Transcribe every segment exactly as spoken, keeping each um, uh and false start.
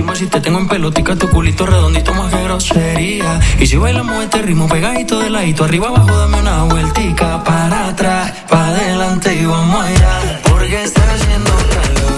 chimba si te tengo en pelotica, tu culito redondito más que grosería. Y si bailamos este ritmo pegadito de ladito, arriba abajo dame una vueltica, para atrás, para adelante y vamos allá, porque está haciendo calor.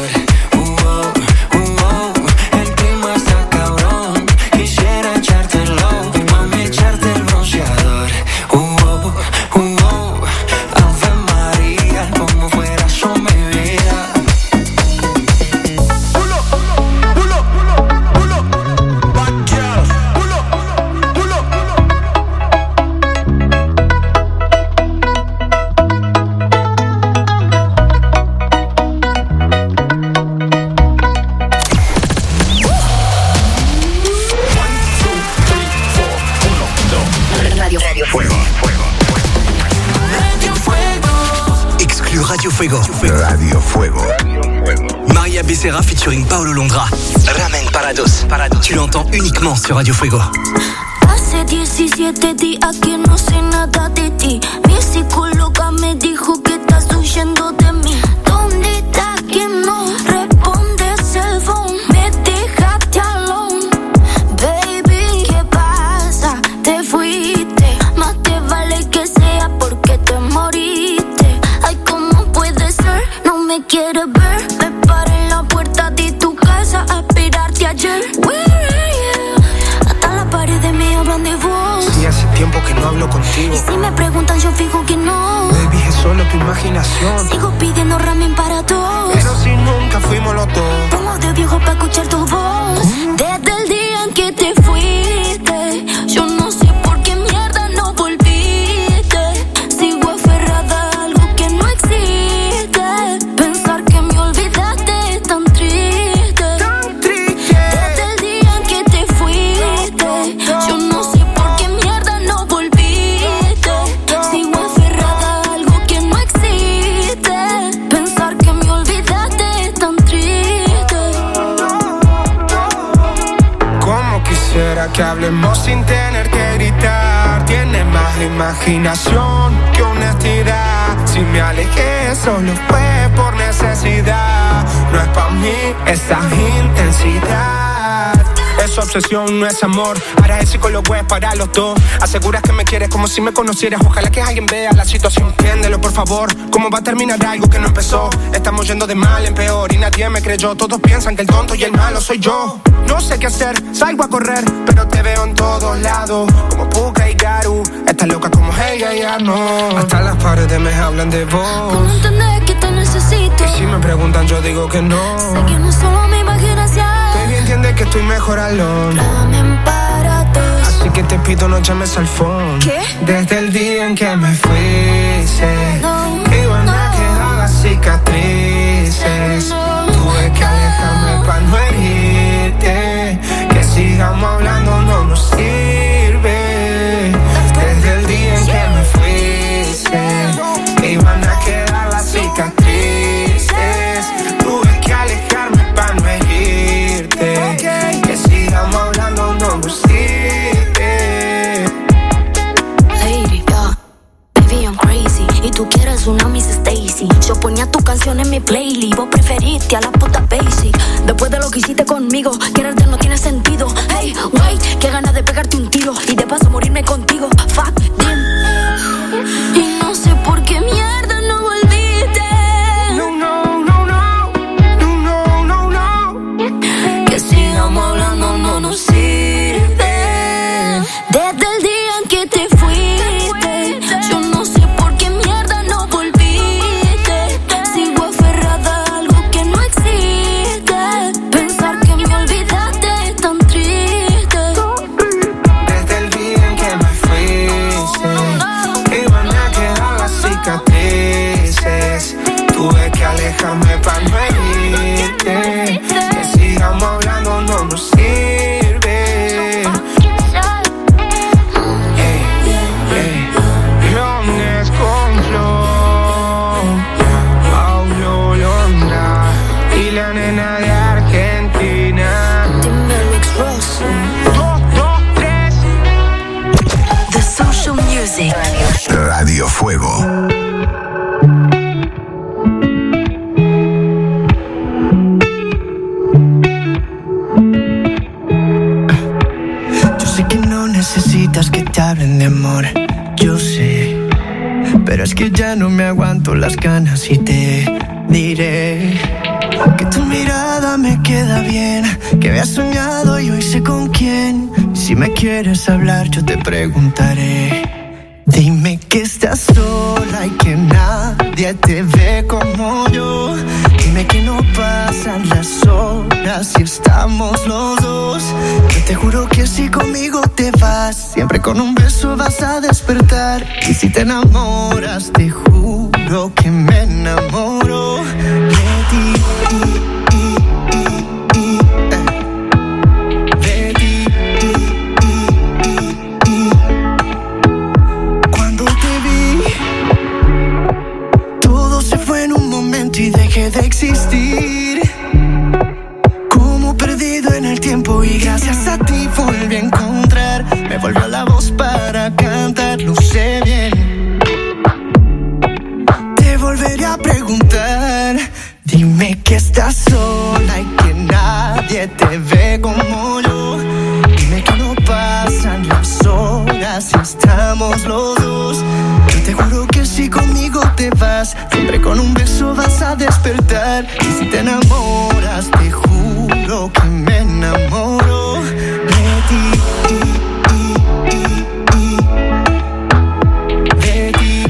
Radio Fuego. Maria Becerra featuring Paulo Londra. Ramen Parados. Parados. Tu l'entends uniquement sur Radio Fuego. Hace diecisiete días que no sé nada de ti. Mi psicóloga me dijo que estás huyendo de mí. ¿Dónde estás que no respondes el phone? Me dejaste alone. Baby, ¿qué pasa? Te fuiste. Más te vale que sea porque te moriste. Ay, ¿cómo puede ser? No me quieres ver. Me paré en la puerta de tu casa a esperarte ayer. Where are you? Hasta las paredes me hablan de vos. Sí, hace tiempo que no hablo contigo. Y si me preguntan yo fijo que no. Baby, es solo tu imaginación. Sigo pidiendo ramen para todos. Pero si nunca fuimos los dos. Pongo de viejo para escuchar tu voz. ¿Cómo? Desde el día en que te fuiste, yo no sé por qué mierda no volviste. Sigo aferrada a algo que no existe. Pensar que me olvidaste es tan triste. Tan triste. Desde el día en que te fuiste, yo no sé por qué mierda no volviste. Sigo aferrada a algo que no existe. Pensar que me olvidaste es tan triste. Como quisiera que hablemos sin tener que gritar. Tienes más imaginación que honestidad. Si me alejé solo fue por necesidad. No es pa' mí esa intensidad. Es obsesión, no es amor. Ahora el psicólogo es para los dos. Aseguras que me quieres como si me conocieras. Ojalá que alguien vea la situación. Entiéndelo, por favor. ¿Cómo va a terminar algo que no empezó? Estamos yendo de mal en peor y nadie me creyó. Todos piensan que el tonto y el malo soy yo. No sé qué hacer, salgo a correr, pero te veo en todos lados. Como Puka y Garu. Estás loca como ella y ya no. Hasta las paredes me hablan de vos. ¿Cómo entendés que te necesito? Y si me preguntan yo digo que no. Sé que no es solo mi imaginación. Baby, entiende que estoy mejor alone. Ramen para todos. Así que te pido no llames al phone. ¿Qué? Desde el día en que me fuiste, No, iban no. a quedar las cicatrices. No, Tuve que alejarme para no herirte. Que sigamos hablando no nos sirve. Desde el día en que me fuiste, iban a quedar las cicatrices. Tuve que alejarme para no herirte. Que sigamos hablando no nos sirve. Lady, yeah. Baby, I'm crazy. Y tú quieres una Miss Stacy. Yo ponía tu canción en mi playlist. Vos preferiste a la puta basic. Después de lo que hiciste conmigo, quererte no tiene sentido. Hey, wait, qué ganas de pegarte un tiro y de paso morirme contigo. Fuck them. Y no sé por qué mierda no volviste. No, no, no, no. No, no, no, no. Que sigamos hablando no nos sirve. Desde el día en que te fuiste, yo no sé por qué mierda no volviste. Sigo aferrada a algo que no existe. Pensar que me olvidaste hablen de amor, yo sé, pero es que ya no me aguanto las ganas y te diré que tu mirada me queda bien, que había soñado y hoy sé con quién. Si me quieres hablar yo te preguntaré. Dime que estás sola y que nadie te ve como yo. Dime que no pasan las horas si estamos los dos. Yo te juro que si conmigo te vas, siempre con un beso vas a despertar. Y si te enamoras, te juro que me enamoro de ti. Y dejé de existir, como perdido en el tiempo, y gracias a ti volví a encontrar. Me volvió la voz para cantar, lo sé bien. Te volveré a preguntar. Dime que estás sola y que nadie te ve como yo. Dime que no pasan las horas si estamos los dos. Yo te juro que si conmigo te vas, siempre con un beso vas a despertar. Y si te enamoras, te juro que me enamoro de ti. De ti.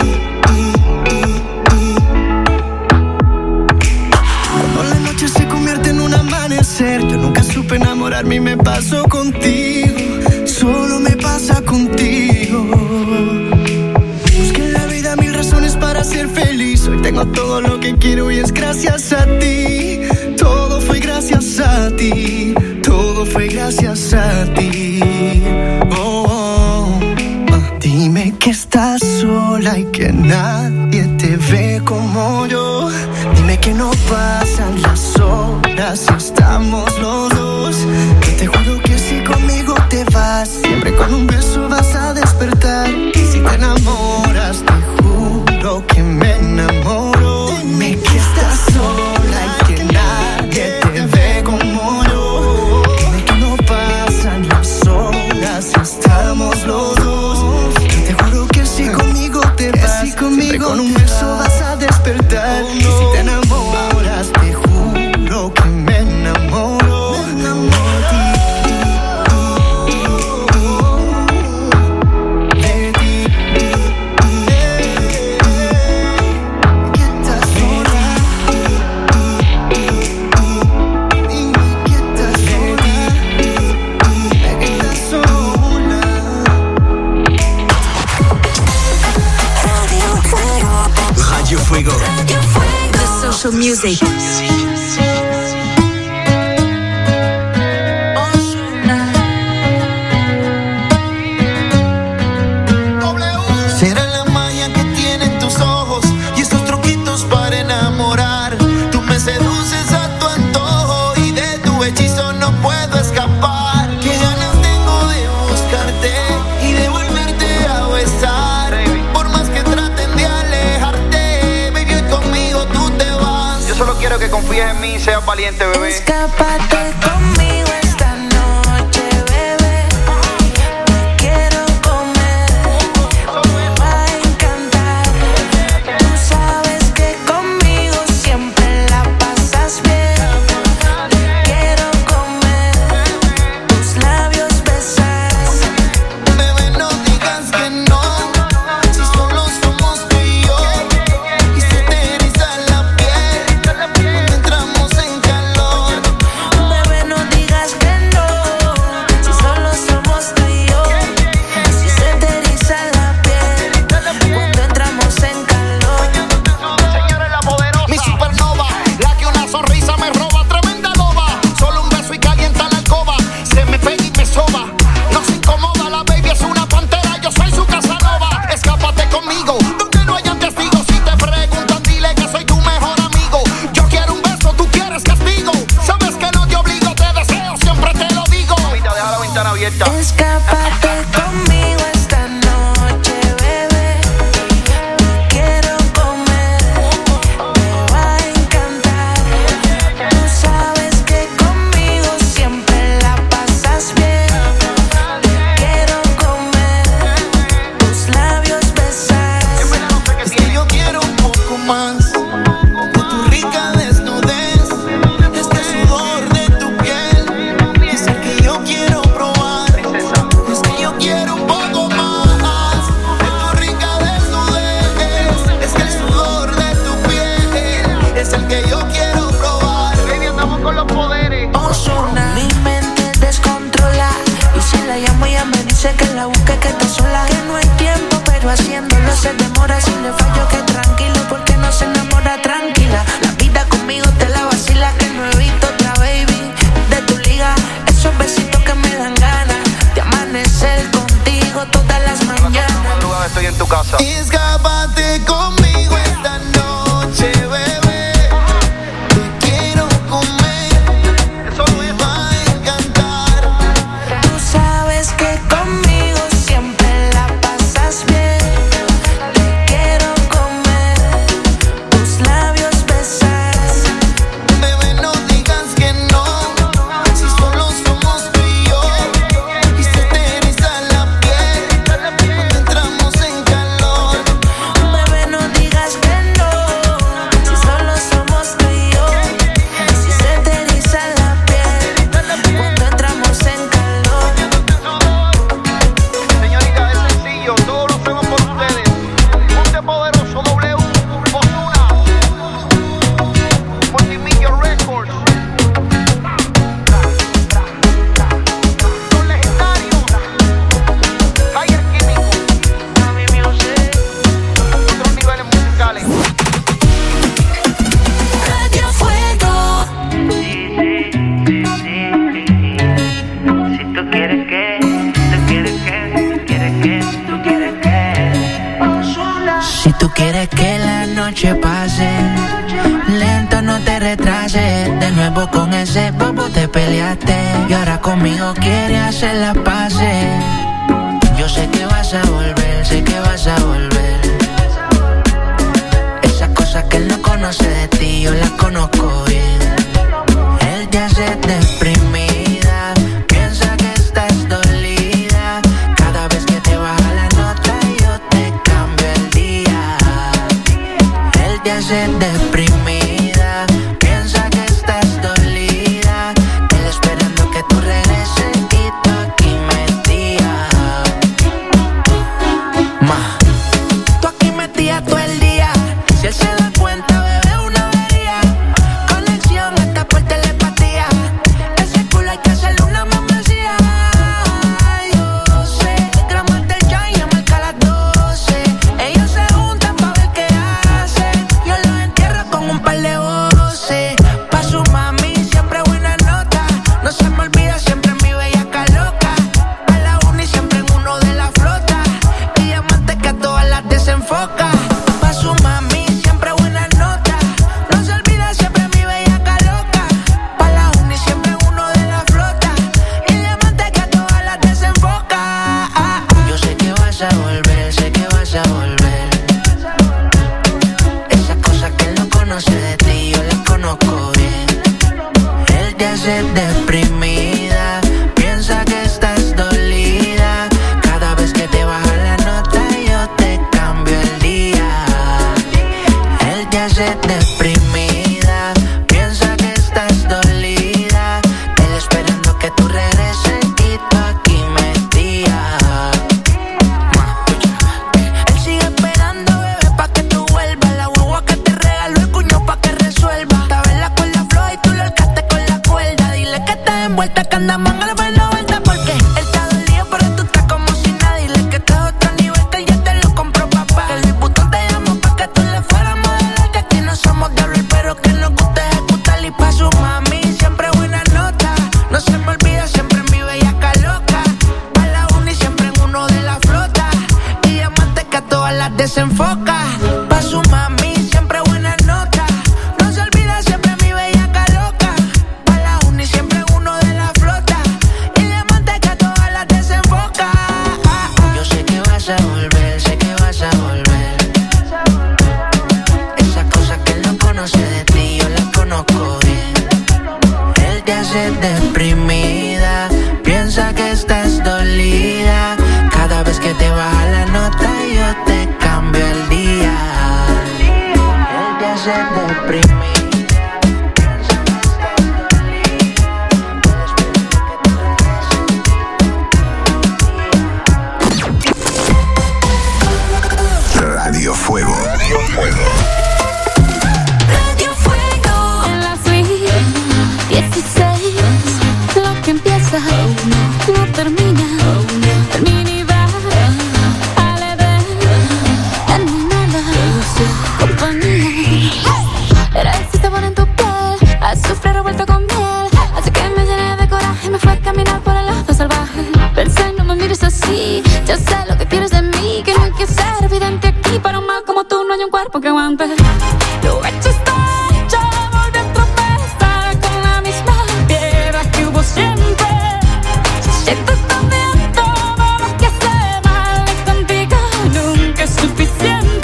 Cuando la noche se convierte en un amanecer, yo nunca supe enamorarme y me pasó contigo. Solo me pasa contigo. Busqué en la vida mil razones para ser feliz. Hoy tengo todo lo que quiero y es gracias a ti. Todo fue gracias a ti. Todo fue gracias a ti. Oh, oh. Uh, dime que estás sola y que nadie te ve como yo. Dime que no pasan las horas si estamos los dos. Yo te juro que si conmigo te vas, siempre con un beso vas a despertar. Y si te enamoras, te juro que me enamoro. Dime que estás sola y que nadie te ve como yo. Dime que no pasan las horas si estamos los dos. Yo te juro que si conmigo te vas, si conmigo siempre con un beso vas a despertar. Y si te enamoras, te juro que me enamoro. Me enamoro de ti. Fuego. The social music. Será la magia que tienen tus ojos y estos truquitos para enamorar. Tú me seduces a tu antojo y de tu hechizo no puedo escapar. Qué ganas tengo de buscarte y de volverte a besar. Por más que traten de alejarte, baby, hoy conmigo tú te vas. Yo solo quiero que confíes en mí y seas valiente, bebé. Escápate conmigo esta noche, bebé. Te quiero comer, me va a encantar. Tú sabes que conmigo siempre la pasas bien. Te quiero comer, tus labios besar. Bebé, no digas que no, si solo somos tú y yo. Y se te eriza la piel cuando entramos en calor. Bebé, no digas que no, si solo somos tú y yo. Si se te eriza la piel cuando entramos en calor. Señores, la poderosa. Mi supernova, la que una sonrisa me roba, tremenda loba. Solo un beso y calienta la alcoba. Se me pega y me soba. No se incomoda, la baby es una pantera, yo soy su Casanova. Escápate conmigo, donde no hayan testigos. Si te preguntan, dile que soy tu mejor amigo. Yo quiero un beso, tú quieres castigo. Sabes que no te obligo, te deseo, siempre te lo digo. Mamita, deja la ventana abierta. Escápate conmigo esta noche, bebé. Te quiero comer, me va a encantar. Tú sabes que conmigo siempre la pasas bien. Te quiero comer, sé que la busque, que está sola, que no hay tiempo, pero haciéndolo se demora. Si le fallo que tranquilo, porque no se enamora tranquila. La vida conmigo te la vacila, que no he visto otra baby de tu liga. Esos besitos que me dan ganas de amanecer contigo todas las mañanas. Estoy en tu casa. Escápate conmigo esta noche, bebé. Te quiero comer. Eso me va a encantar. Tú sabes que conmigo siempre la pasas bien. Te quiero comer, tus labios besar. Bebé, no digas que no, si solo somos tú y yo. Y se te eriza la piel cuando entramos en calor. Bebé, no digas que no, si solo somos tú y yo. Si se te eriza la piel cuando entramos en calor. Señorita, es sencillo, todo lo hacemos por ustedes. Ponte Poderoso, W, Ozuna, Multimillion Records. Los legendarios, Higher Químico, Mami Music, otros niveles musicales. Radio Fuego. Si tú quieres que, tú quieres que, tú quieres que, tú quieres que. Si tú quieres que la noche pase lento, no te retrases. De nuevo con ese bobo te peleaste y ahora conmigo quieres hacer las paces. Yo sé que vas a volver, sé que vas a volver. Esas cosas que él no conoce de ti, yo las conozco bien. Él te hace deprimida, piensa que estás dolida. Cada vez que te baja la nota yo te cambio el día. Él te hace deprimida, piensa que estás dolida. Él esperando que tú regreses y tú aquí metida. Ma, tú aquí metida todo el día. Si él se da cuenta, bebé, una avería. Conexión hasta por telepatía. Ese culo hay que hacerle una membresía. Yo sé, gramarte el chai y marca las doce. Ellos se juntan pa' ver qué hacen. Yo los entierro con un par de voces. Pa' su mami siempre buena nota. No se me olvida siempre mi bellaca loca. A la uni siempre en uno de la flota. Y diamante que a todas las desenfoca. Pa' su mami siempre buena nota. No se olvida siempre mi bellaca loca. Pa' la uni siempre en uno de la flota. Y diamante que a todas las desenfoca. Yo sé que vas a volver, sé que vas a volver. Esas cosas que él no conoce de ti, yo las conozco bien. Él te hace deprimida, piensa que estás dolida. Cada vez que te baja la nota yo te cambio el día. Él te hace deprimida, piensa que estás dolida. Él esperando que tú regreses y tú aquí metida. Él sigue esperando, bebé, pa' que tú vuelvas. La guagua que te regaló el cuño pa' que resuelva. Estaba en la cuerda floja y tú lo alcaste con la cuerda. Dile que estás envuelta, que anda manga por noventa. Porque él está dolido, pero tú estás como si nada. Dile que estás a otro nivel, que él ya te lo compró, papá. Que el diputado te llamó pa' que tú le fueras a modelar. Que aquí no somos de hablar, pero que nos gusta ejecutar. Y pa' su mami siempre buena nota. No se me olvida siempre mi bellaca loca. Pa' la uni siempre en uno de la flota. Y diamante que a todas las desenfoca. Pa' su mami siempre buena nota. No se olvida siempre mi bellaca loca. Pa' la uni siempre en uno de la flota. Y diamante que a todas las desenfoca. Yo sé que vas a volver, sé que vas a volver. Esas cosas que él no conoce de ti, yo las conozco bien. Él te hace deprimida, piensa que estás dolida. Cada vez que te baja la nota yo te cambio el día. Él te hace deprimida. Radio Fuego. Radio Fuego. Radio Fuego. En la suite dieciséis, lo que empieza no termina, termina. cuerpo que aguante. Lo hecho está hecho, volví a tropezar con la misma piedra que hubo siempre. Siento también todo lo que hace mal y contigo nunca es suficiente.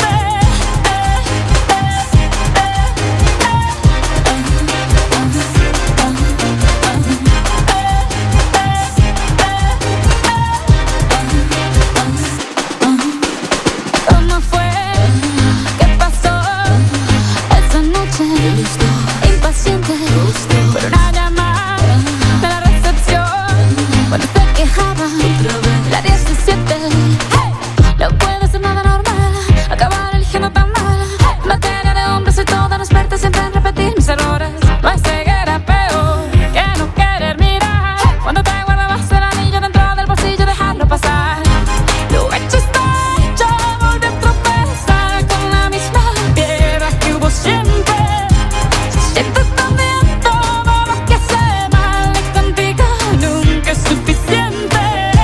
¿Cómo fue? ¿Qué pasó esa noche? Impaciente por una llamada de la recepción cuando te quejaba la diecisiete. Hey, no puede ser nada normal acabar eligiendo tan mal. En materia de hombres soy toda experta siempre en repetir mis errores. No hay ceguera peor que no querer mirar cuando te guardabas el anillo dentro del bolsillo, dejarlo pasar. Lo hecho está hecho, volví a tropezar con la misma piedra que hubo siempre. Siento también todo lo que hace mal y contigo nunca es suficiente.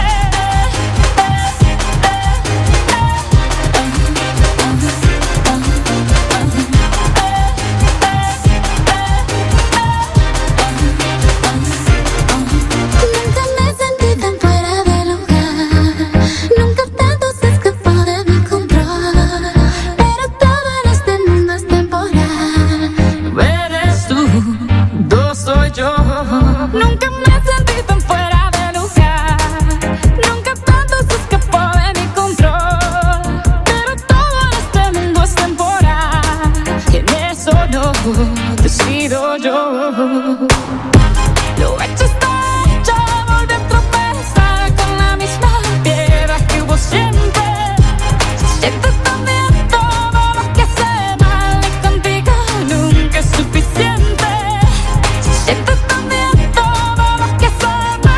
Nunca me sentí tan fuera de lugar, nunca tanto se escapó de mi control, pero todo en este mundo es temporal. Eres tú, yo soy yo. Nunca me sentí tan fuera de lugar, nunca tanto se escapó de mi control, pero todo en este mundo es temporal. Y en eso no decido yo. Lo hecho está hecho, volví a tropezar con la misma piedra que hubo siempre. Siento también todo lo que hace mal y contigo nunca es suficiente. Siento también todo lo que hace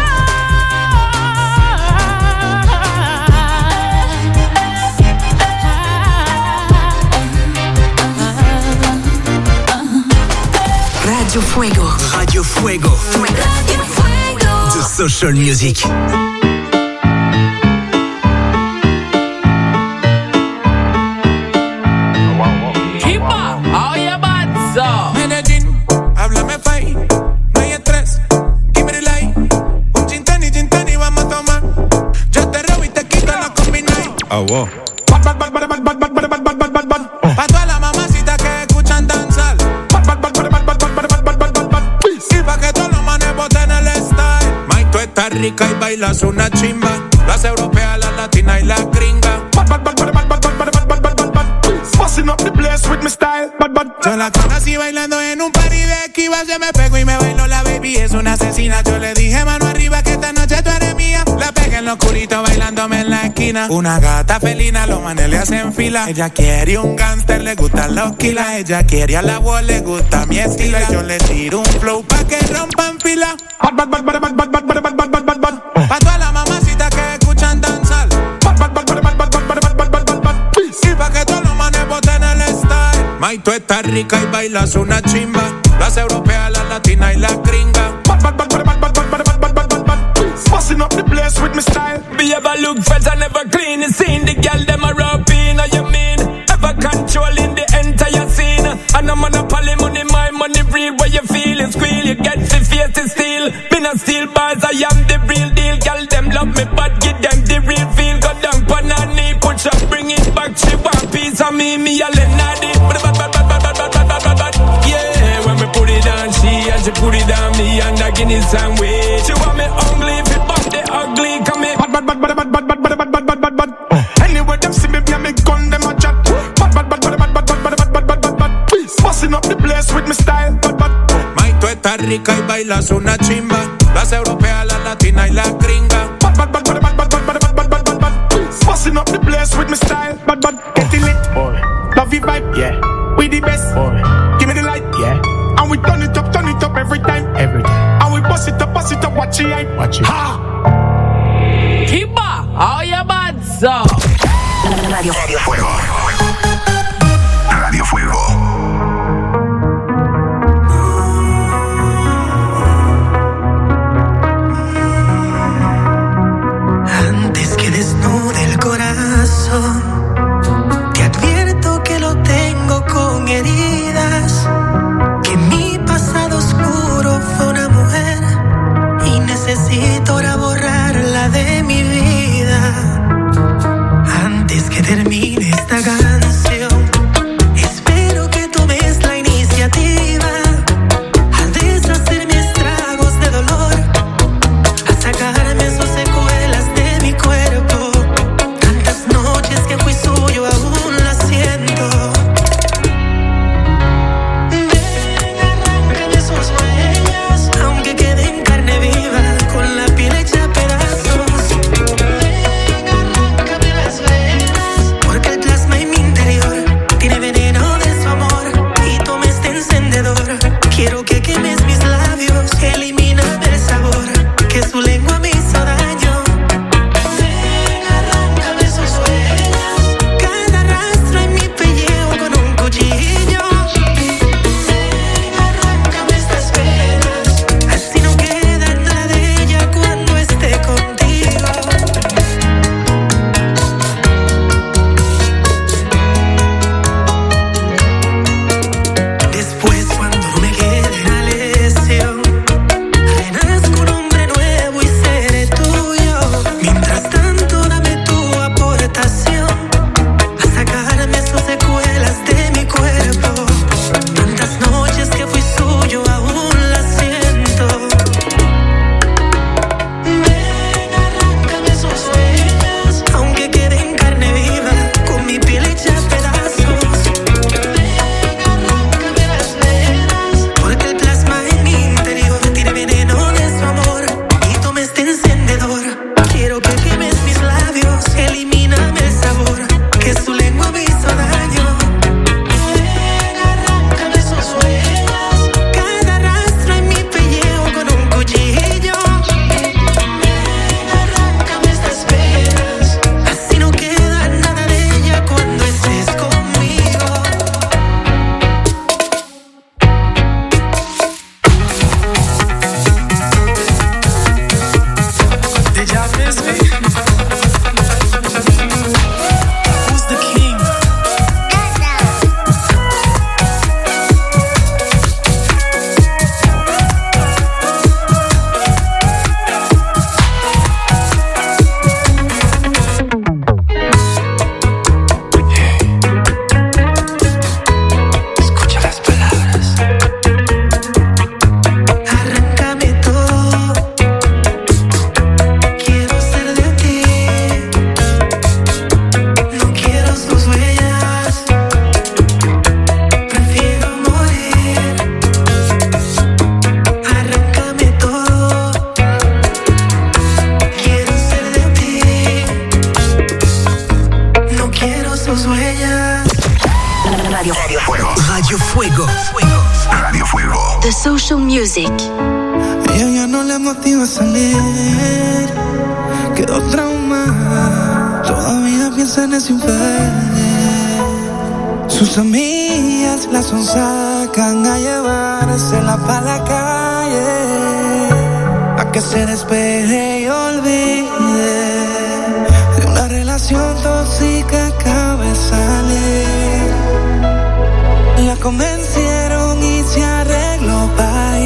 Radio Fuego. Radio Fuego. Radio Fuego. The Social Music. Kimba, how you bad, so? Medellín, háblame fai, no hay estrés, give me the light. Un gin tonic, gin tonic, vamos a tomar. Yo te robo y te quito la combinai. Ah, wow. Bad, bad, bad, bad, bad, bad, bad, bad, bad, bad, bad, bad. Pa' todas las mamacitas que escuchan danzar. Bad, bad, bad, bad, bad, bad, bad, bad, bad, bad, bad, bad. Y pa' que todos los manes boten el style. Mike, tú estás rica y bailas una chimba. Las europeas, las latinas y las gringas. Bad, bad, bad, bad, bad, bad, bad, bad, bad, bad, bad, bad. Busting up the place with my style. Bad, bad. Yo la conocí bailando en un party de Esquiva. Se me pegó y me bailó la baby, es una asesina. Yo le dije mano arriba que esta noche tú eres mía. La pegué en lo oscurito bailándome en la esquina. Una gata felina, los manes le hacen fila. Ella quiere un gangster, le gustan los kilas. Ella quiere a la wall, le gusta mi estilo. Y yo le tiro un flow pa' que rompan fila. Bad, bad, bad, bad, bad, bad, bad, bad, bad, bad, bad, bad. Pa' todas las mamacitas que escuchan danzar. Bad, bad, bad, bad, bad, bad, bad, bad, bad, bad, bad, bad. Y pa' que todos los manes boten el style. May, tú estás rica y bailas una chimba. Las europeas, las latinas y las gringas. Bad, bad, bad, bad, bad, bad, bad, bad, bad, bad, bad, bad. Busting up the place with my style. Be ever look fresh and never clean. You seen the girl them a rapping, how you mean? Ever controlling the entire scene. And I'm on a poly money, my money real. Where you feeling squeal, you get the face to steal. Me not steal bars, I am the real deal. Girl them love me, but give them the real feel. Go down pan her knee, push up, bring it back. She want piece of me, me a Lenadi. Yeah, when me put it on she and she put it on me and I give it some way. She want me ugly, if it bump the ugly, come here. Bad, bad, bad, bad, bad, bad, bad, bad, bad, bad, bad, bad. Anywhere them see me, me a me gun them a chat. Bad, bad, bad, bad, bad, bad, bad, bad, bad, bad, bad, bad. Busting up the place with my style. Bad, bad. May, tú estás rica y bailas una chimba. Las europeas, las latinas y las gringas. Bad, bad, bad, bad, bad, bad, bad, bad, bad, bad, bad, bad. Busting up the place with my style. Bad, bad. Getting lit, boy. Love you vibe, yeah. We the best, boy. Give me the light, yeah. And we turn it up, turn it up every time, every time. And we bust it up, bust it up, watch it, watch it. Ha! Kimba, how you bad, so? Radio, Radio Fuego. Radio Fuego. Antes que desnude el corazón, te advierto que lo tengo necesito ahora borrarla de mi vida antes que termine esta canción. Espero que tomes la iniciativa a deshacerme estragos de dolor, a sacarme sus secuelas de mi cuerpo. Tantas noches que fui suyo aún la siento. Ven, arráncame sus huellas, aunque quede en carne viva, con la piel hecha a pedazos. Ven, arráncame las venas, porque el plasma en mi interior tiene veneno de su amor y toma este encendedor. Quiero que quemes mis labios, elimíname el sabor que su lengua me hizo daño. Ven, arráncame sus huellas, cada rastro en mi pellejo con un cuchillo. Ven, arráncame estas penas, así no queda nada de ella cuando esté contigo. Después, cuando no me quede una lesión, renazco un hombre nuevo y seré tuyo. Mientras tanto, dame tu aportación a sacarme sus secuelas de mi cuerpo. Tantas noches que fui suyo aún la siento. Ven, arráncame sus huellas, aunque quede en carne viva, con mi piel hecha a pedazos. Ven, arráncame las venas, porque el plasma en mi interior tiene veneno de su amor y toma este encendedor. Quiero que quemes mis labios, elimíname el sabor que su lengua me hizo daño. Ven, arráncame sus huellas, cada rastro en mi pellejo con un cuchillo. Ven, arráncame estas penas, así no queda nada de ella cuando estés conmigo. Did y'all miss me? Who's the king? Escucha las palabras. Arráncame todo, quiero ser de ti. No quiero sus huellas, prefiero morir. Arráncame todo, quiero ser de ti. No quiero sus huellas. Radio Fuego. Radio Fuego. Radio Fuego. The Social Music. Ella ya no le motiva a salir, quedó traumada, todavía piensa en ese infiel. Sus amigas la sonsacan a llevársela pa' la calle, a que se despeje y olvide de una relación tóxica que acaba de salir. La convencieron y se arregló pa'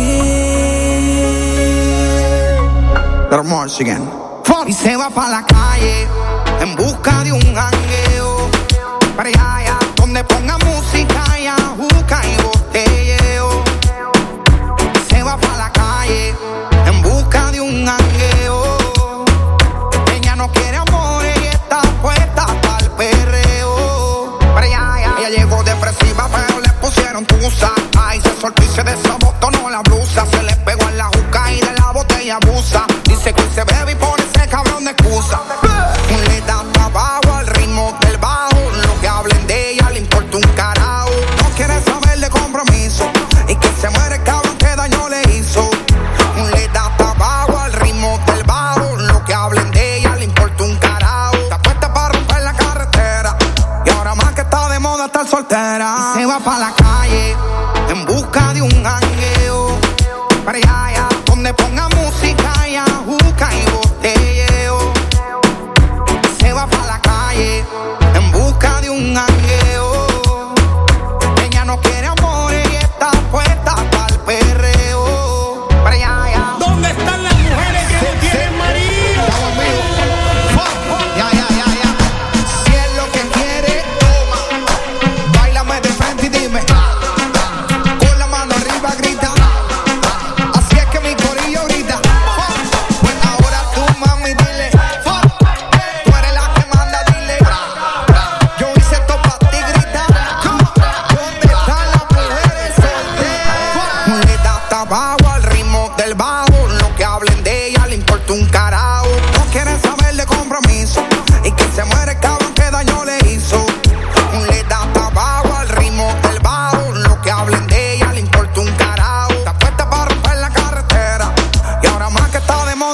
ir. Pero more again. Y se va pa' la calle en busca de un jangueo, para allá, allá, donde ponga música y ajuca y botelleo. Y se va pa' la calle en busca de un jangueo. Ella no quiere amor y está puesta pa'l perreo. Para allá, allá. Ella llegó depresiva pero le pusieron tusa. Ay, se soltó y se desabotonó la blusa. Se le pegó en la juca y de la botella abusa. Dice que hoy se bebe y pone ese cabrón de excusa. Le da trabajo al ritmo del bajo. Lo que hablen de ella le importa un carajo. No quiere saber de compromiso y que se muere el cabrón que daño le hizo. Le da trabajo al ritmo del bajo. Lo que hablen de ella le importa un carajo. Está puesta para romper la carretera y ahora más que está de moda estar soltera. Y se va pa' la calle en busca de un jangueo, para allá, allá, donde ponga música y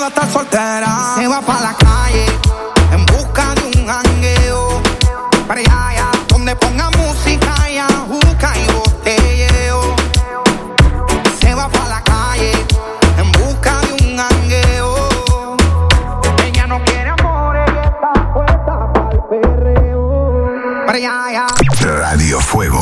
a estar soltera. Se va pa' la calle en busca de un jangueo. Para allá, allá, donde ponga música y ajuca y botelleo. Se va pa' la calle en busca de un jangueo. Ella no quiere amor, ella está puesta pa'l perreo. Para allá, allá. Radio Fuego.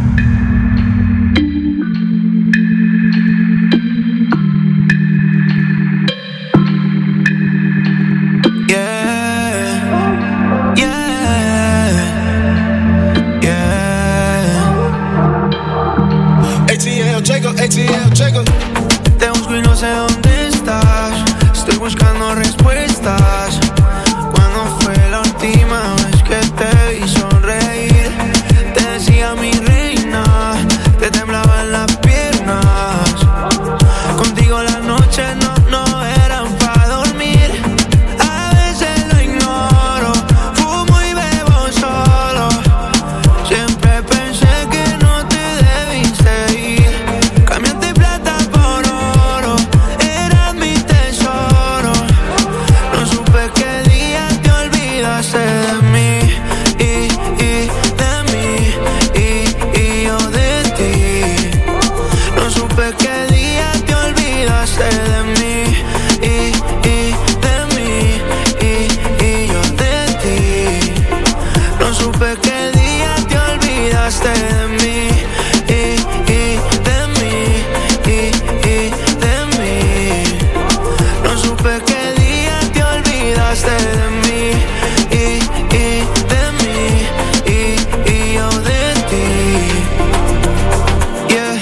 A T L, checo. Te busco y no sé dónde estás. Estoy buscando respuestas. ¿Cuándo fue la última vez que te vi sonreír? Te decía mi reina, te temblaban las piernas. Contigo las noches no, no eran pa' dormir. A veces lo ignoro, fumo y bebo solo. Siempre pensé que no te debiste ir. Cambiaste plata por oro, eras mi tesoro. No supe qué día te olvidaste de mí y, y de mí y, y yo de ti. No supe qué día te olvidaste de mí y, y de mí y, y yo de ti. No supe qué día te olvidaste de mí y, y de mí y, y de mí. No supe qué día te olvidaste de mí y, y de mí y, y yo de ti. Yeah,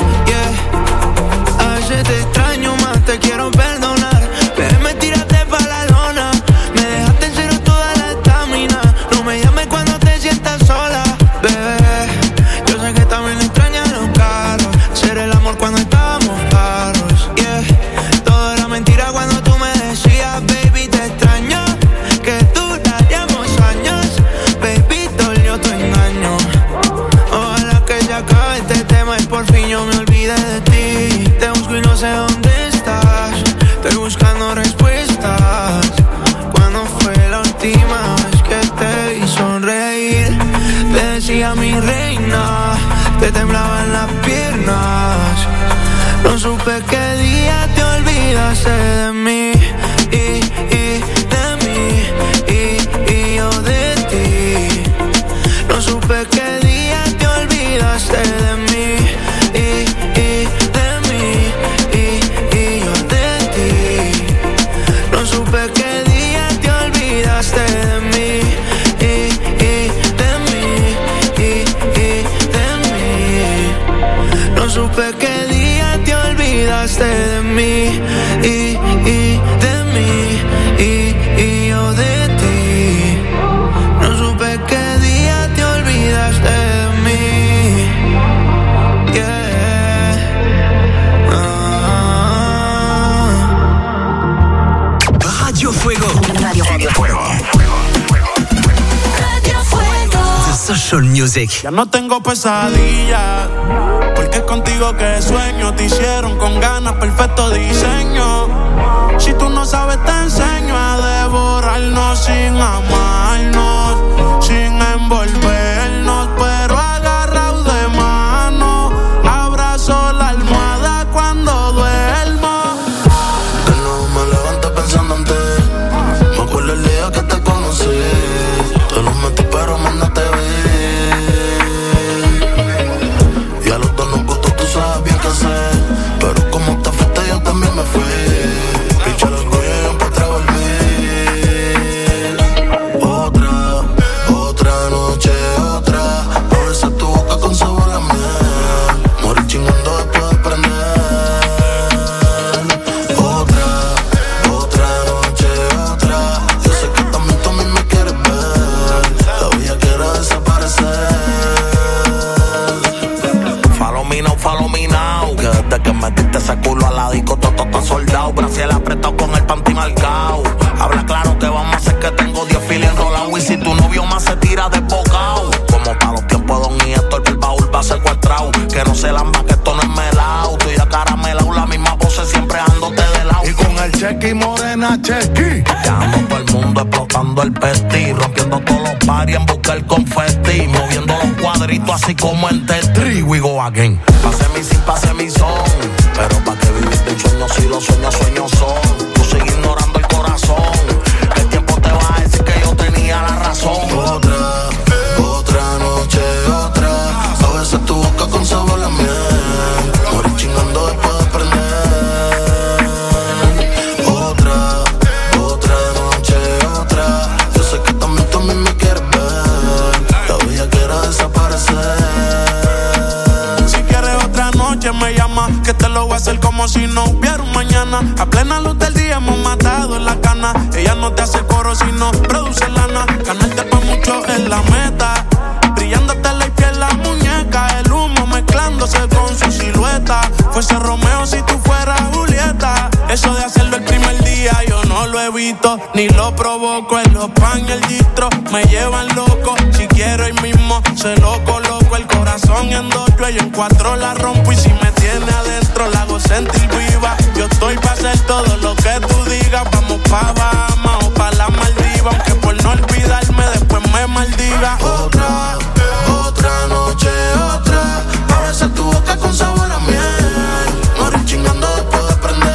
yeah. A veces te extraño más, te quiero perdonar. Pero me tiraste pa' la lona, me dejaste en cero toda la estamina. No me llames cuando te sientas sola, bebé. Yo sé que también extrañas los carros, hacer el amor cuando estábamos claros. Yeah, todo era mentira cuando tú me decías, baby, te extraño, que duraríamos años. Baby, dolió tu engaño. Ojalá que se acabe este tema y por fin yo me olvide de ti. Te busco y no sé dónde estás. Estoy buscando respuestas. ¿Cuándo fue la última vez que te vi sonreír? Te decía mi reina, te temblaban las piernas. No supe qué día te olvidaste de mí y, y de mí y, y yo de ti. No supe qué día te olvidaste de mí y, y de mí y, y yo de ti. No supe qué día te olvidaste de mí y, y de mí y, y de mí. No supe qué día te olvidaste de mí y, y de mí y, y yo de ti. No supe qué día te olvidaste de mí. Yeah. Ah. Radio Fuego. Radio Fuego. Radio Fuego. The Social Music. Ya no tengo pesadillas, porque es contigo que sueño. Te hicieron con ganas, perfecto diseño. Si tú no sabes te enseño a devorarnos sin amarnos, sin envolvernos, pero agarrado de mano. Abrazo la almohada cuando duermo. De nuevo me levanto pensando en ti. Me acuerdo el día que te conocí. Te lo metí pero más no te vi. Y a los dos nos gustó, tú sabes bien qué hacer. Pero como te fuiste yo también me fui. Picha el orgullo y empate jet ski. Llegando todo el mundo, explotando el pesti, rompiendo todos los paris en busca el confeti, moviendo los cuadritos así como en Tetris. We go again. Pase mi sin, pase mi son, pero pa' que viviste un sueño si los sueños, sueños son. Tú sigues ignorando el corazón, que el tiempo te va a decir que yo tenía la razón. Otra, otra noche, otra, a veces tu boca con sabor a miel, morir chingando después de prender. Otra, otra noche, otra, yo sé que también tú a mí me quieres ver, todavía quiero desaparecer. Si quieres otra noche me llama, que te lo voy a hacer como si no hubiera un mañana. A plena luz del día hemos matado en la cana. Ella no te hace coro sino produce lana. Ganarte pa' mucho es la meta, brillándote la piel la muñeca, el humo mezclándose con su silueta. Fuese Romeo si tú fueras Julieta. Eso de hacerlo el primer día yo no lo evito, ni lo provoco. En los pan y el distro me llevan loco. Si quiero hoy mismo se lo coloco. El corazón en dos, yo en cuatro la rompo. Y si me tiene adentro la hago sentir viva. Yo estoy pa' hacer todo lo que tú digas. Vamos pa' Bahamas o pa' la Maldiva, aunque por no olvidarme después me maldiga. Otra, otra noche, otra, a veces tu boca con sabor a miel, morir chingando después de prender.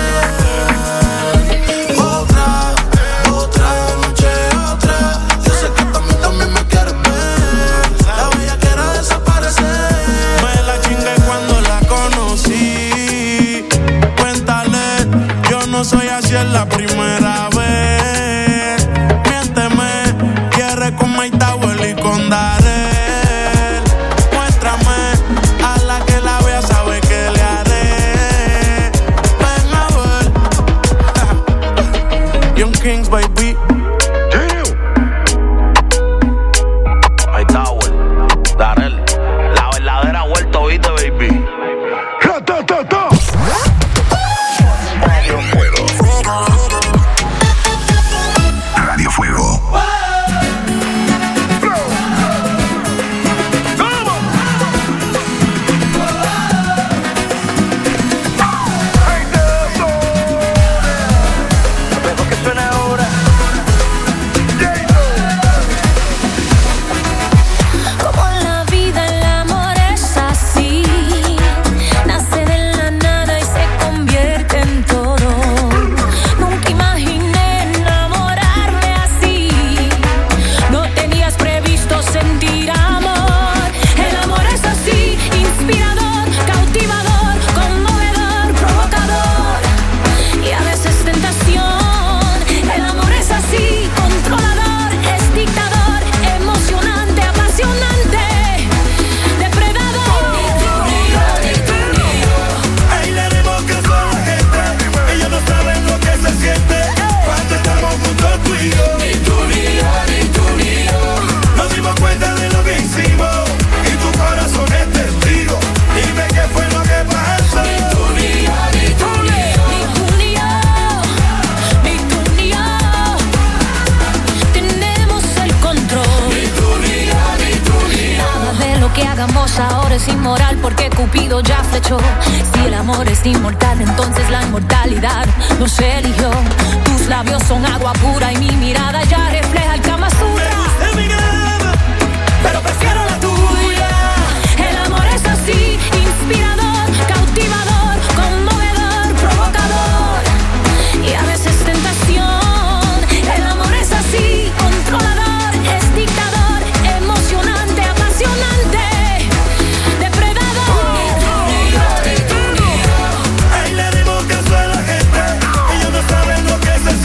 Otra, otra noche, otra, yo sé que también, también me quieres ver, la vida quiero desaparecer. Me la chingué cuando la conocí, cuéntale, yo no soy así en la primera vez. Miénteme, quiere con Mike Tower y con Darel. Muéstrame, a la que la vea sabe que le haré. Ven a ver, Young Kings, baby. Mike Tower, Darel, la verdadera vuelta, oíste, baby. Radio Fuego. Radio Fuego. Ahora es inmoral porque Cupido ya flechó. Si el amor es inmortal, entonces la inmortalidad nos eligió. Tus labios son agua pura y mi mirada ya refleja el Kama Sutra. Me gusta mi mirada, pero prefiero la tuya. El amor es así, inspirador, cautivador, conmovedor, provocador y a veces tentación. El amor es así, controlador, es dictador, emocionante, apasionante. Ahí le dimos caso a la gente, ellos no saben lo que se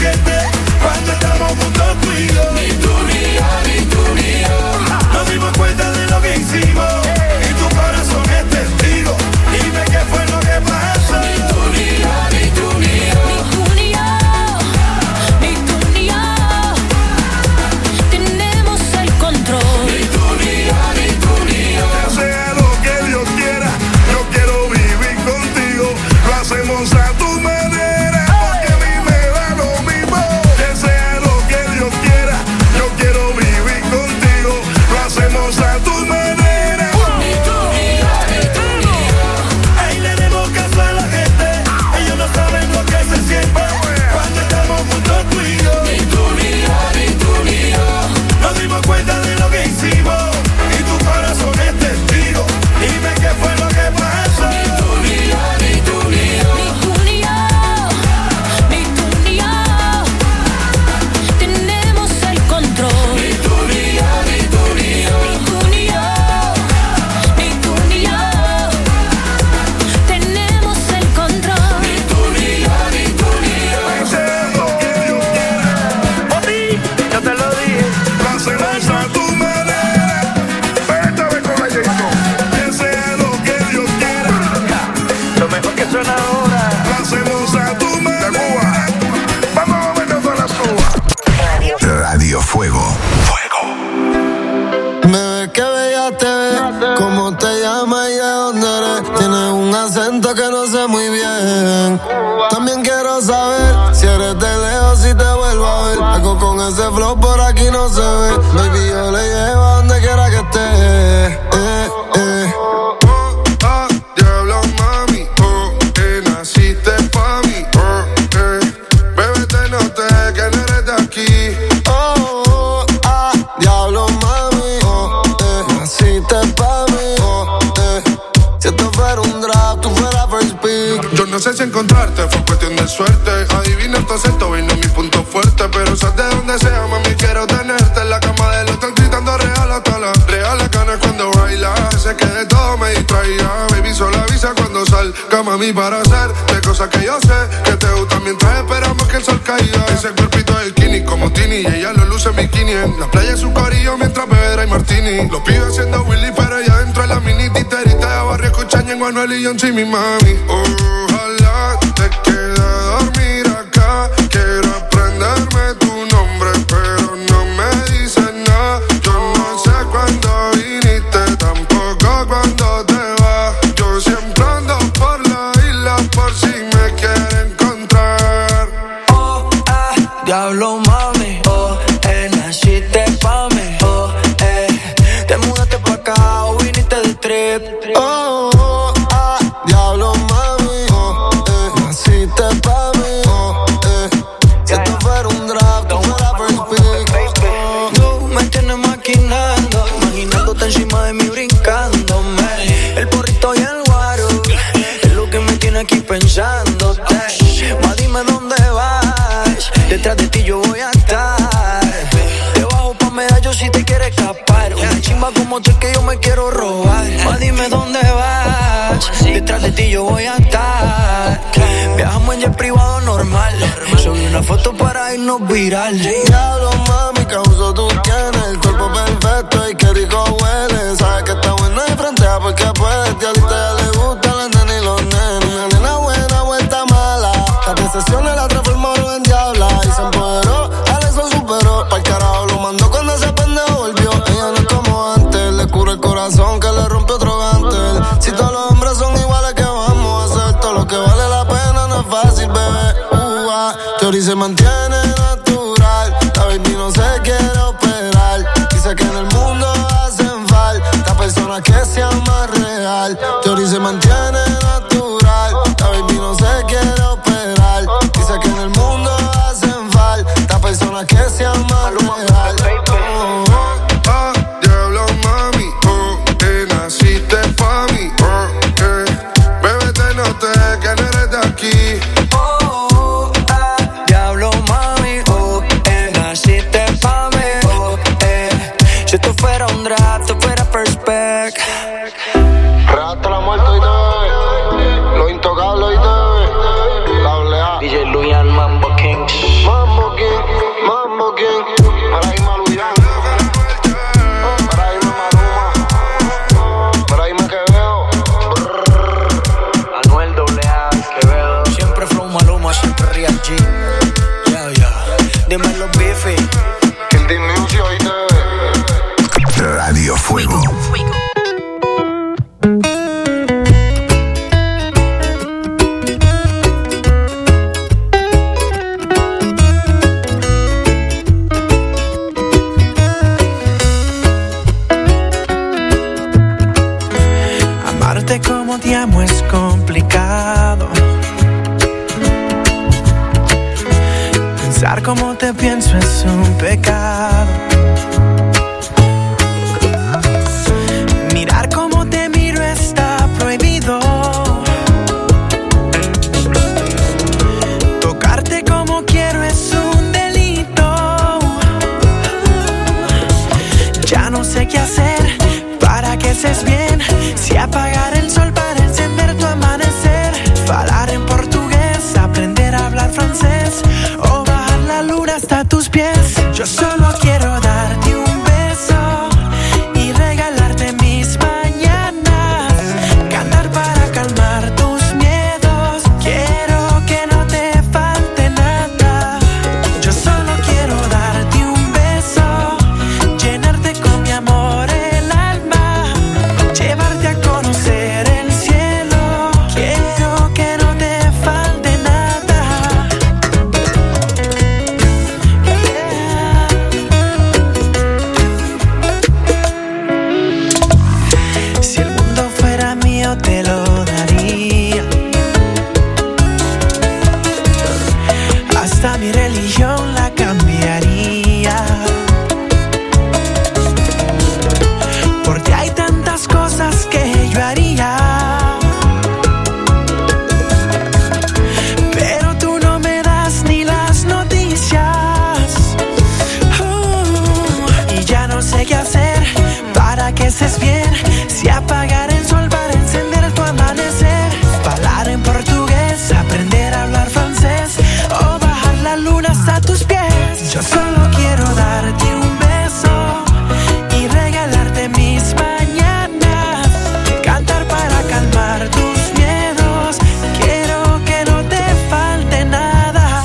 Pero con ese flow por aquí no se ve. Baby, yo le llevo a donde quiera que esté. Eh, eh. Oh, ah, diablo, mami. Oh, eh, naciste pa' mí. Oh, eh. Bebé, te noté que no eres de aquí. Oh, oh, ah, diablo, mami. Oh, eh. Naciste pa' mí. Oh, eh. Si esto fuera un draft, tú fueras first pick. Yo no sé si encontrarte fue cuestión de suerte. Adivina tu acento y no mi punto fuerte. Pero sabes de donde sea, mami, quiero tenerte en la cama del hotel gritando real hasta la real. La cana cuando baila, sé que de todo me distraía. Baby, solo avisa cuando salga, mami, para hacerte cosas que yo sé que te gustan mientras esperamos que el sol caiga. Ese cuerpito del Kini como Tini y ella lo luce en bikini. En la playa su corillo mientras bebe y martini. Los pibes haciendo Willy, pero ella dentro de la mini titerita de barrio escuchan en Manuel y John C, mi mami. Ojalá te quede a dormir acá. Quiero aprenderme tu nombre, pero no me dices nada. Yo no sé cuándo viniste, tampoco cuándo te vas. Yo siempre ando por la isla por si me quiere encontrar. Oh, ah, diablo, mami. Oh, eh, naciste pa' mí. Oh, eh, te mudaste pa' acá o viniste de trip. Oh, oh, ah, diablo, mami. Oh, eh. Naciste pa' mí. Oh, eh. Si esto fuera un draft, tú fueras first pick. Oh. Tú me tienes maquinando, imaginándote encima de mí brincándome. El porrito y el guaro es lo que me tiene aquí pensándote. Más dime dónde vas, detrás de ti yo voy a estar. Debajo pa' medallo si te quieres escapar. Una chimba como tú que yo me quiero robar. Más dime dónde vas, detrás de ti yo voy a estar. Viajamos en jet privado normal. Subí una foto para irnos viral. Diablo, mami, causo tú tienes el cuerpo perfecto y qué rico huele. Sabes que está buena de frente porque puedes. Y a ahorita ya le gustan las nenas y los nenes. Una nena buena, vuelta mala. Las decepciones la transformaron en diabla. Y se empoderó, Alex lo superó. Pa'l carajo lo mandó cuando ese pendejo volvió. Ella no es como antes, le cura el corazón que le rompe otro gantel. Si todos los hombres son iguales, ¿qué vamos a hacer? Todo lo que vale la pena no es fácil, bebé. Uh, ah. Teoría se mantiene natural. La baby no se quiere operar. Dice que en el mundo hacen falta personas que sean más real. Teoría se mantiene natural. La baby no se quiere operar. Dice que en el mundo hacen falta personas que sean más real. Oh, oh, ah, diablo, mami. Oh, eh, naciste pa' mí. Oh, eh. Bebé, te noté que no eres de aquí. Oh, ah, diablo, mami. Oh, eh, naciste pa' mí. Oh, eh. Si esto fuera un draft, tú fuera perspect. Hasta la muerte y te lo intocable y te la doble A. D J Luyan, Mambo King. Mambo King, Mambo King. Para irme a Luyan, para irme a Maluma, para irme a Quevedo. Anuel doble A, Quevedo. Siempre flow Maluma, siempre Real G. Yeah, yeah. Dime los bifi. Que el Disney hoy te Radio Fuego. Amarte como te amo es complicado. Pensar como te pienso es un pecado. Mirar como te miro está prohibido. Tocarte como quiero es un delito. Ya no sé qué hacer para que estés bien. Si apagar el sol para encender tu amanecer. Hablar en portugués, aprender a hablar francés. O bajar la luna hasta tus pies. Yo solo quiero darte un beso y regalarte mis mañanas. Cantar para calmar tus miedos. Quiero que no te falte nada. Yo solo quiero darte un beso, llenarte con mi amor el alma, llevarte a conocer el cielo. Quiero que no te falte nada. Yeah. tus pies. Yo solo quiero darte un beso y regalarte mis mañanas, cantar para calmar tus miedos. Quiero que no te falte nada.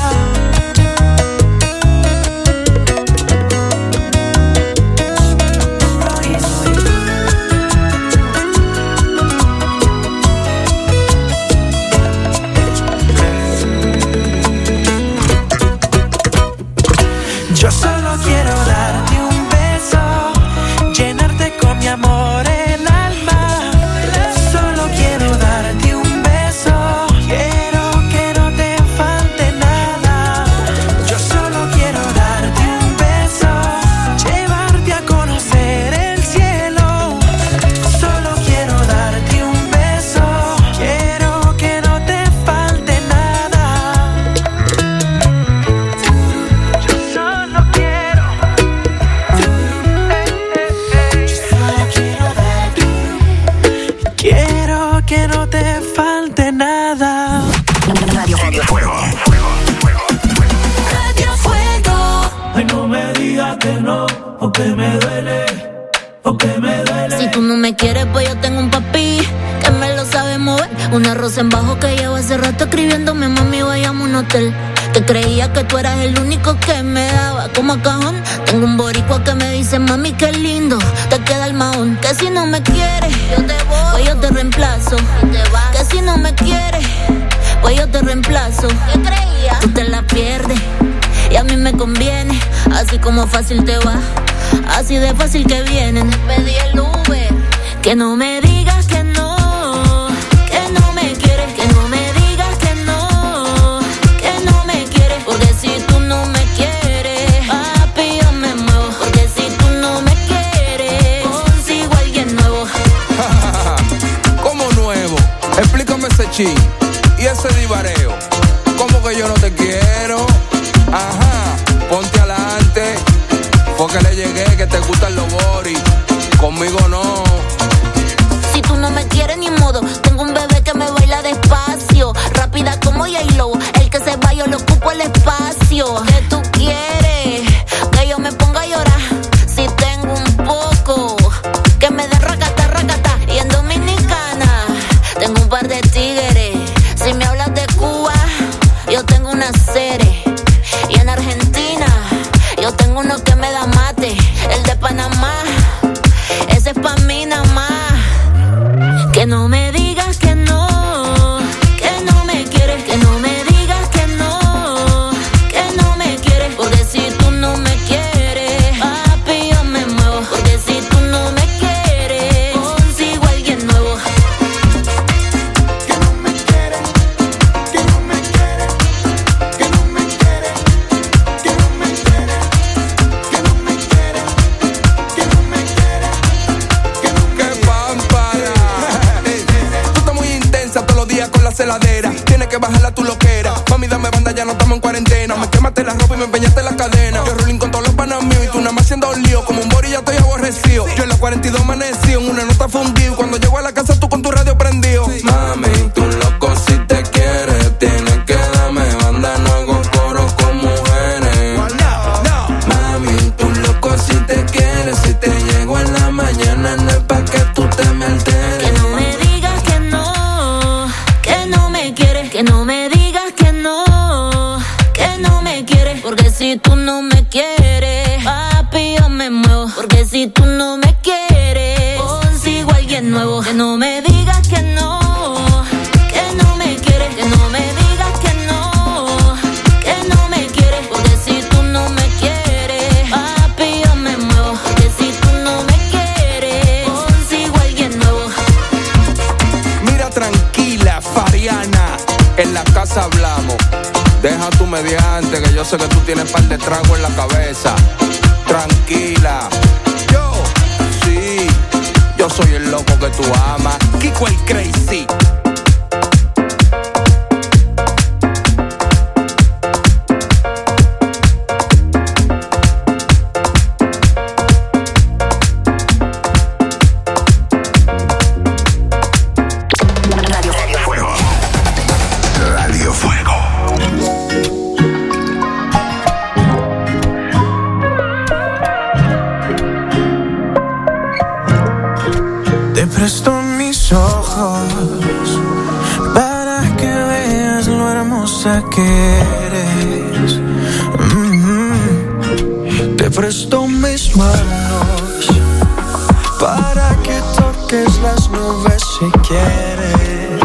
Yo solo quiero darte un beso, llenarte con mi amor el alma. Solo quiero darte un beso, quiero que no te falte nada. Yo solo quiero darte un beso, llevarte a conocer el cielo. Solo quiero darte un beso, quiero que no te falte nada. Yo solo quiero, quiero que no te falte nada. Radio Fuego. Radio Fuego. Ay, no me digas que no, porque me duele, porque me duele. Si tú no me quieres, pues yo tengo un papi que me lo sabe mover. Una rosa en bajo que llevo hace rato escribiéndome, mami, vayamos a un hotel. Que creía que tú eras el único que me daba como a cajón. Tengo un boricua que me dice, mami, qué lindo te queda el mahón. Que si no me quieres, yo te voy, pues yo te reemplazo. Que si no me quieres, pues yo te reemplazo. ¿Qué creías? Tú te la pierdes y a mí me conviene. Así como fácil te va, así de fácil que vienen. Pedí el Uber. Que no me digas que no, que no me quieres. Que no me digas que no, que no me quieres. Porque si tú no me quieres, papi, yo me muevo. Porque si tú no me quieres, consigo a alguien nuevo. ¿Cómo nuevo? Explícame ese chin y ese divareo. ¿Cómo que yo no te quiero? Ajá, ponte adelante. Porque le llegué que te gustan los boris. Conmigo no. Si tú no me quieres ni modo, tengo un bebé que me baila despacio, rápida como J-Lo. El que se va yo le ocupo el espacio. ¿Qué tú quieres? Que yo me ponga a llorar. Si tengo un poco, que me dé racata, racata. Y en Dominicana tengo un par de tigres. Si me hablas de Cuba, yo tengo una serie. Y en Argentina yo tengo uno que me da mate. El de Panamá, ese es pa' mí nada más. Que no me digas que no, que no me quieres. Que no me digas que no, que no me quieres. Porque si tú no me quieres, papi, yo me muevo. Porque si tú no me quieres, consigo a alguien nuevo. Que no me quieres, que no me quieres, que no me quieres, que no me quieres, que no me quieres, que no me quieres, que no me ¡Qué pámpara! Tú estás muy intensa todos los días con la celadera. Tienes que bajarla tu loquera. Mami, dame banda, ya no estamos en cuarentena. Me quemaste la ropa y me empeñaste la cadena. Yo rolling con todos los panas míos y tú nada más haciendo lío. Como un bori ya estoy aborrecido. Yo en la cuarenta y dos amanecí, en una nota fundido. Cuando llego a la casa tú con tu radio prendido. Mami, tú loco si te quieres. Tienes que darme banda, no hago coro con mujeres. Mami, tú loco si te quieres. Si te llego en la mañana no es pa' que tú te me alteres. Que no me digas que no, que no me quieres. Que no me digas que no, que no me quieres. Porque si tú no me quieres, papi, yo me muevo. Porque si tú no me quieres, consigo a alguien nuevo. Que no me digas que no, que no me quieres. Que no me digas que no, que no me quieres. Porque si tú no me quieres, papi, yo me muevo. Porque si tú no me quieres, consigo a alguien nuevo. Mira, tranquila, Fariana, en la casa hablamos. Deja tu mediante, que yo sé que tú tienes par de trago en la cabeza. Tranquila. Yo, sí, yo soy el loco que tú amas. Kiko el Crazy. presto mis ojos para que veas lo hermosa que eres. Mm-hmm. Te presto mis manos para que toques las nubes si quieres.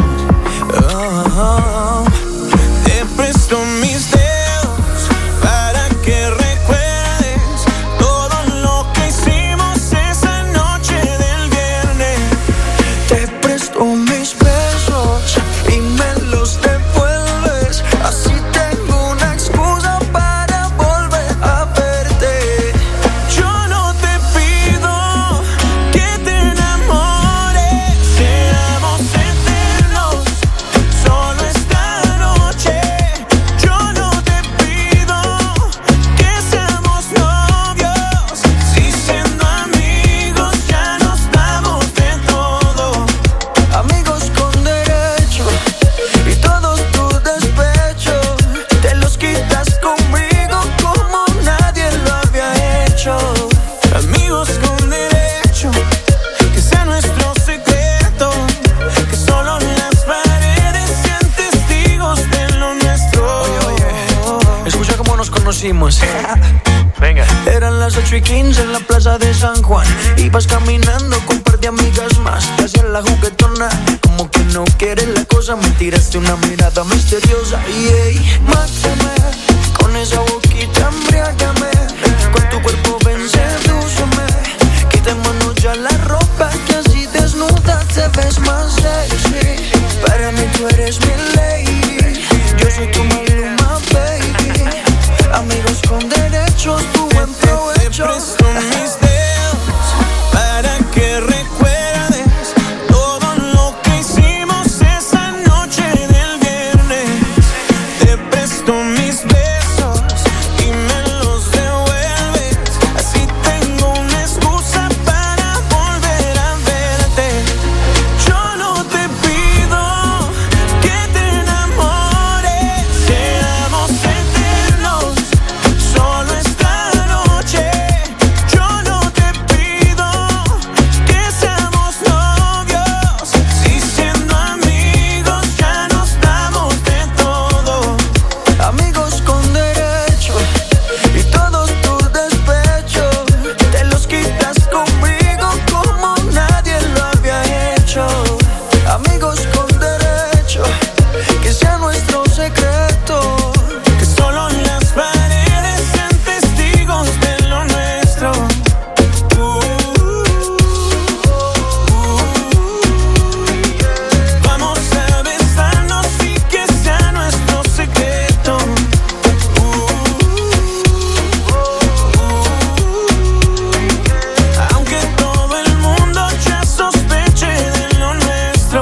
Oh, te presto mis dedos para que recuerdes todo lo que hicimos esa noche del viernes. Te presto mis besos y me los devuelves, así tengo una excusa para volver a verte. Yo no te pido que te enamores, seamos eternos, solo esta noche. Yo no te pido que seamos novios, si siendo amigos ya nos damos de todo. Amigos con derecho y todos tus despechos te los quitas conmigo como nadie lo había hecho. Amigos con derecho, que sea nuestro secreto, que solo las paredes sean testigos de lo nuestro. Oye, oye, escucha cómo nos conocimos. Venga. Eran las ocho y quince en la plaza de San Juan. Ibas caminando con un par de amigas más. Te hacían la juguetona, como que no quieres la cosa. Me tiraste una mirada misteriosa. Y hey, mátame, con esa boquita embriágame. Con tu cuerpo ven, sedúceme. Quitémonos ya la ropa, que así desnuda te ves más sexy. Para mí tú eres mi lady, yo soy tu Maluma, baby. Amigos con derechos, tu buen provecho. Te presto mis dedos para que recuerdes todo lo que hicimos esa noche del viernes. Te presto mis besos y me los devuelves, así tengo una excusa para volver a verte. Yo no te pido que te enamores, seamos eternos, solo esta noche. Yo no te pido que seamos novios, si siendo amigos ya nos damos de todo. Amigos con derecho y todos tus despechos te los quitas conmigo como nadie lo había hecho. Amigos con derecho, que sea nuestro secreto, que solo las paredes sean testigos de lo nuestro. Uh, Vamos a besarnos y que sea nuestro secreto. Aunque todo el mundo ya sospeche de lo nuestro.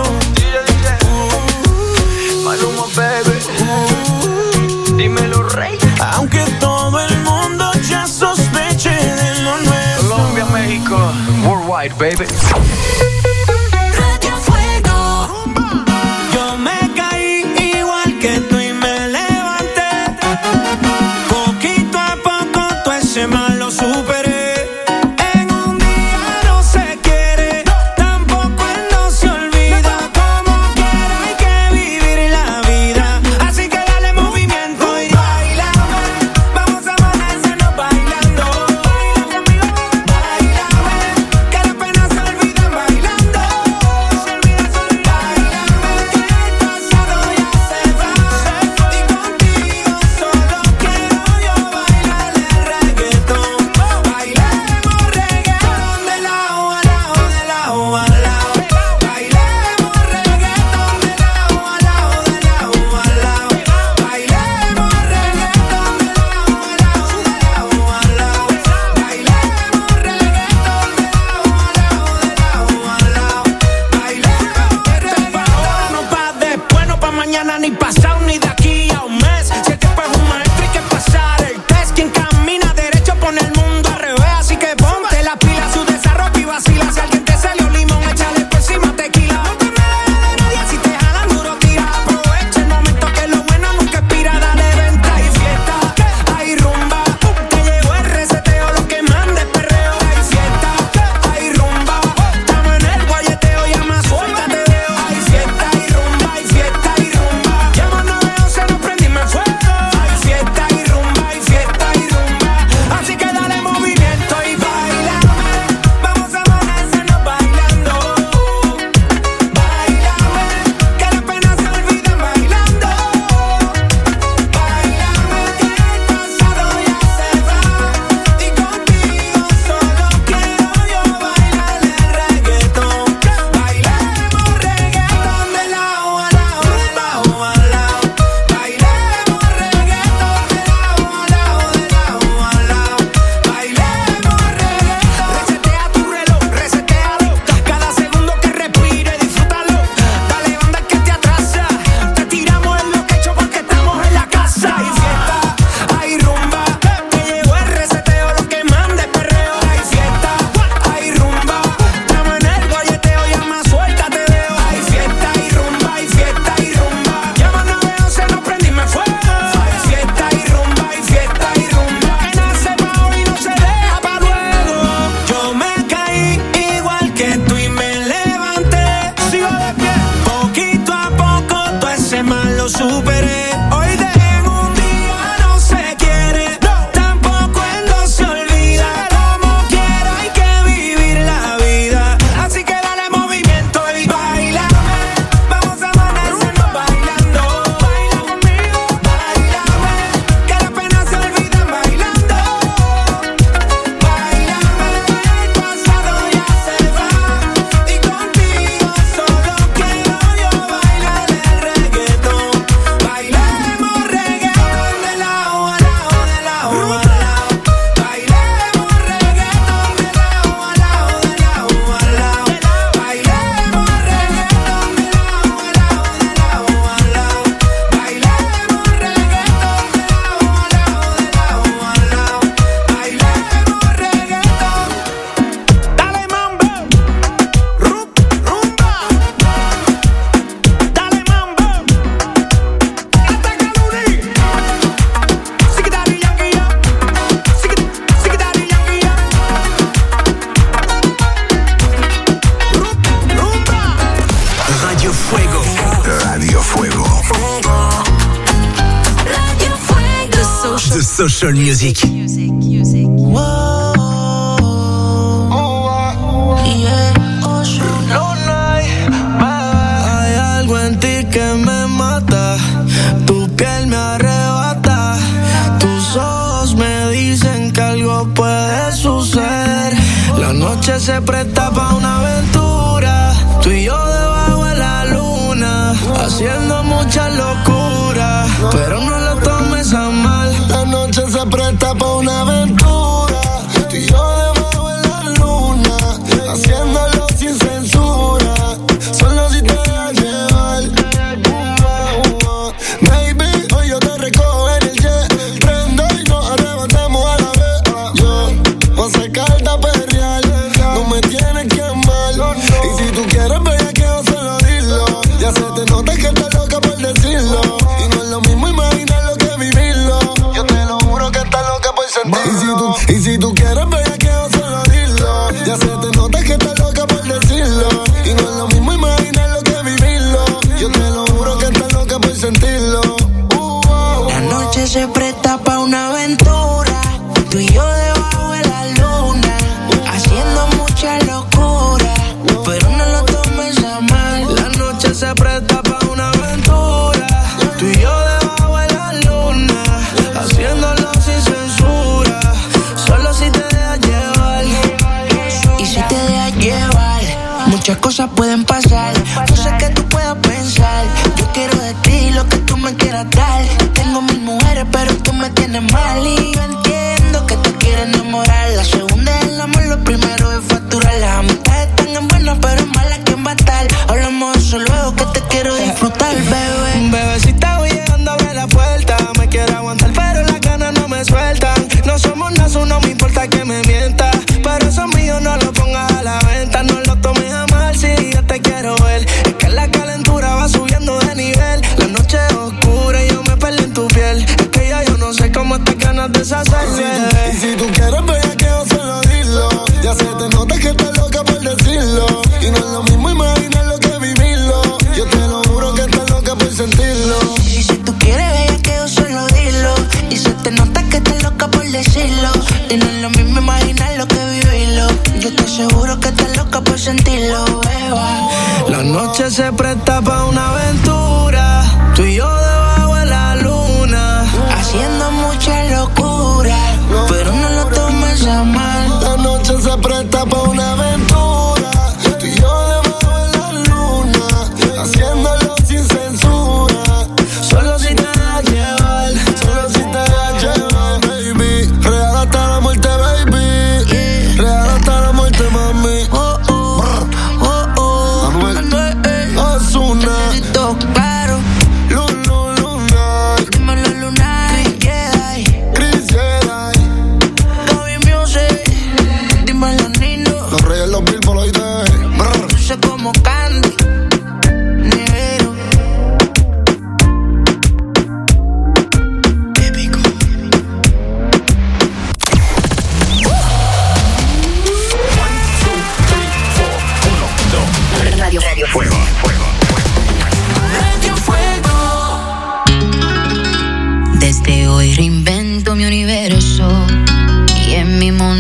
Maluma, baby. Dímelo, rey. Aunque todo el mundo ya sospeche de lo nuestro. Colombia, México, worldwide, baby. Radio Fuego. Yo me caí igual que tú y me levanté. Poquito a poco todo ese mal lo superé. En un día no se quiere, tampoco él no se olvida. Como quiera hay que vivir la vida. Así que dale movimiento y bailame. Vamos a amanecernos bailando. Baila conmigo, bailame. Que las penas se olvidan bailando. Se olvida solo bailame. Que el pasado ya se va. Y contigo solo quiero yo bailar el reggaetón. Social Music. Hay algo en ti que me mata, tu piel me arrebata, tus ojos me dicen que algo puede suceder. La noche se presta pa' una aventura, tú y yo debajo de la luna, haciendo mucha locura, pero no lo tomes a mal. La noche se presta pa' una aventura, tú y yo debajo de la luna, haciéndolo sin censura, solo si te dejas llevar. Baby, hoy yo te recojo en el jet, prendo y nos arrebatamos a la vez. Yo voy a sacarte a perrear, no me tienes que amar. Y si tú quieres bellaqueo, solo dilo. Ya se te nota que estás loca por decirlo, y no es lo mismo imaginar lo que vivirlo. Yo te lo juro que estás loca por sentirlo. Y si tú, y si tú quieres bellaqueo, solo dilo. Ya se te nota que estás loca por decirlo, y no es lo mismo imaginar lo que vivirlo. Yo te lo juro que estás loca por sentirlo. La noche se presta pa' una aventura, tú y yo debajo de la luna, haciendo mucha locura, pero no lo tomes a mal. La noche se presta pa' una aventura, tú y yo debajo de la luna, haciéndolo sin censura, solo si te dejas llevar. Y si te dejas llevar, muchas cosas pueden pasar. No sé qué tú puedas pensar, yo quiero de ti lo que tú me quieras dar. Tengo mil mujeres pero tú me tienes mal, y yo entiendo que te quieres enamorar. La segunda es el amor, lo primero es facturar. Las amistades están en buenas pero en malas quién va a estar. Hablamos de eso luego, que te quiero disfrutar, bebé. Bebecita, voy llegando a ver la puerta, me quiero aguantar pero las ganas no me sueltan. No somos nada, no me importa que me mientas, pero eso mío no lo pongas a la venta. No lo tomes a mal si yo te quiero ver, es que la calentura va subiendo de nivel. La noche es oscura y yo me perdí en tu piel, es que ya yo no sé cómo estas ganas deshacerse. Y si tú quieres bellaqueo, solo dilo. Ya se te nota que estás loca por decirlo, y no es lo mismo imaginar lo que vivirlo. Yo te lo juro que estás loca por sentirlo. Y si tú quieres bellaqueo, solo dilo. Y se te nota que estás loca por decirlo, y no es lo mismo imaginar lo que vivirlo. Yo te aseguro que estás loca por sentirlo, beba. La noche se presta pa' una aventura, tú y yo debajo de la luna, haciendo mucha locura, pero no lo tomes a mal. La noche se presta pa'